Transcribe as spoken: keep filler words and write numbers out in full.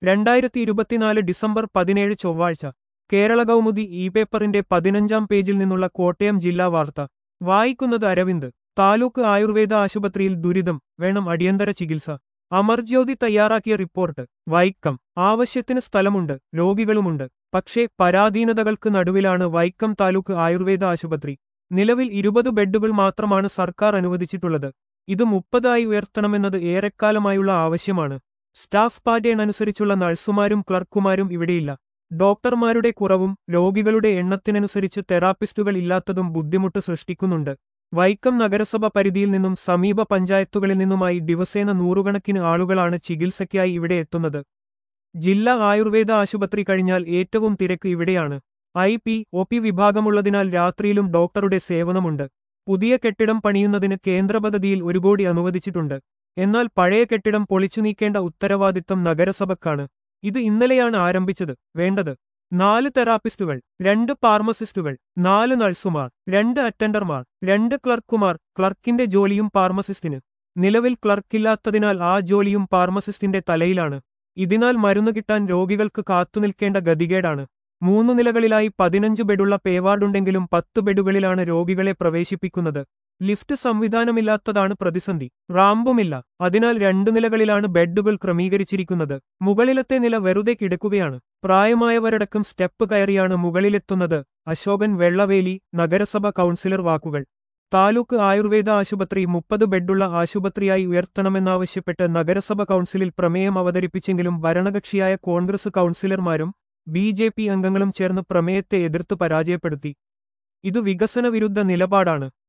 രണ്ടായിരത്തി ഇരുപത്തിനാല് ഡിസംബർ പതിനേഴ് ചൊവ്വാഴ്ച കേരള കൗമുദി ഇ പേപ്പറിന്റെ പതിനഞ്ചാം പേജിൽ നിന്നുള്ള കോട്ടയം ജില്ലാ വാർത്ത വായിക്കുന്നത് അരവിന്ദ്. താലൂക്ക് ആയുർവേദ ആശുപത്രിയിൽ ദുരിതം, വേണം അടിയന്തര ചികിത്സ. അമർജ്യോതി തയ്യാറാക്കിയ റിപ്പോർട്ട്. വൈക്കം. ആവശ്യത്തിന് സ്ഥലമുണ്ട്, രോഗികളുമുണ്ട്. പക്ഷേ പരാധീനതകൾക്ക് നടുവിലാണ് വൈക്കം താലൂക്ക് ആയുർവേദ ആശുപത്രി. നിലവിൽ ഇരുപത് ബെഡുകൾ മാത്രമാണ് സർക്കാർ അനുവദിച്ചിട്ടുള്ളത്. ഇത് മുപ്പതായി ഉയർത്തണമെന്നത് ഏറെക്കാലമായുള്ള ആവശ്യമാണ്. സ്റ്റാഫ് പാറ്റേൺ അനുസരിച്ചുള്ള നഴ്സുമാരും ക്ലർക്കുമാരും ഇവിടെയില്ല. ഡോക്ടർമാരുടെ കുറവും രോഗികളുടെ എണ്ണത്തിനനുസരിച്ച് തെറാപ്പിസ്റ്റുകൾ ഇല്ലാത്തതും ബുദ്ധിമുട്ട് സൃഷ്ടിക്കുന്നുണ്ട്. വൈക്കം നഗരസഭ പരിധിയിൽ നിന്നും സമീപ പഞ്ചായത്തുകളിൽ നിന്നുമായി ദിവസേന നൂറുകണക്കിന് ആളുകളാണ് ചികിത്സയ്ക്കായി ഇവിടെ എത്തുന്നത്. ജില്ലാ ആയുർവേദ ആശുപത്രി കഴിഞ്ഞാൽ ഏറ്റവും തിരക്ക് ഇവിടെയാണ്. ഐ പി ഒ പി വിഭാഗമുള്ളതിനാൽ രാത്രിയിലും ഡോക്ടറുടെ സേവനമുണ്ട്. പുതിയ കെട്ടിടം പണിയുന്നതിന് കേന്ദ്ര പദ്ധതിയിൽ ഒരു കോടി അനുവദിച്ചിട്ടുണ്ട്. എന്നാൽ പഴയ കെട്ടിടം പൊളിച്ചു നീക്കേണ്ട ഉത്തരവാദിത്തം നഗരസഭക്കാണ്. ഇത് ഇന്നലെയാണ് ആരംഭിച്ചത്. വേണ്ടത് നാല് തെറാപ്പിസ്റ്റുകൾ, രണ്ട് ഫാർമസിസ്റ്റുകൾ, നാല് നഴ്സുമാർ, രണ്ട് അറ്റൻഡർമാർ, രണ്ട് ക്ലർക്കുമാർ. ക്ലർക്കിന്റെ ജോലിയും ഫാർമസിസ്റ്റിന്. നിലവിൽ ക്ലർക്കില്ലാത്തതിനാൽ ആ ജോലിയും ഫാർമസിസ്റ്റിന്റെ തലയിലാണ്. ഇതിനാൽ മരുന്ന് കിട്ടാൻ രോഗികൾക്ക് കാത്തുനിൽക്കേണ്ട ഗതികേടാണ്. മൂന്നു നിലകളിലായി പതിനഞ്ച് ബെഡുള്ള പേവാർഡുണ്ടെങ്കിലും പത്ത് ബെഡുകളിലാണ് രോഗികളെ പ്രവേശിപ്പിക്കുന്നത്. ലിഫ്റ്റ് സംവിധാനമില്ലാത്തതാണ് പ്രതിസന്ധി. റാമ്പുമില്ല. അതിനാൽ രണ്ടു നിലകളിലാണ് ബെഡുകൾ ക്രമീകരിച്ചിരിക്കുന്നത്. മുകളിലത്തെ നില വെറുതെ കിടക്കുകയാണ്. പ്രായമായവരടക്കം സ്റ്റെപ്പ് കയറിയാണ് മുകളിലെത്തുന്നത്. അശോകൻ വെള്ളവേലി, നഗരസഭ കൗൺസിലർ വാക്കുകൾ. താലൂക്ക് ആയുർവേദ ആശുപത്രി മുപ്പത് ബെഡുള്ള ആശുപത്രിയായി ഉയർത്തണമെന്നാവശ്യപ്പെട്ട് നഗരസഭ കൗൺസിലിൽ പ്രമേയം അവതരിപ്പിച്ചെങ്കിലും ഭരണകക്ഷിയായ കോൺഗ്രസ് കൗൺസിലർമാരും ബി ജെ പി അംഗങ്ങളും ചേർന്ന് പ്രമേയത്തെ എതിർത്ത് പരാജയപ്പെടുത്തി. ഇത് വികസന വിരുദ്ധ നിലപാടാണ്.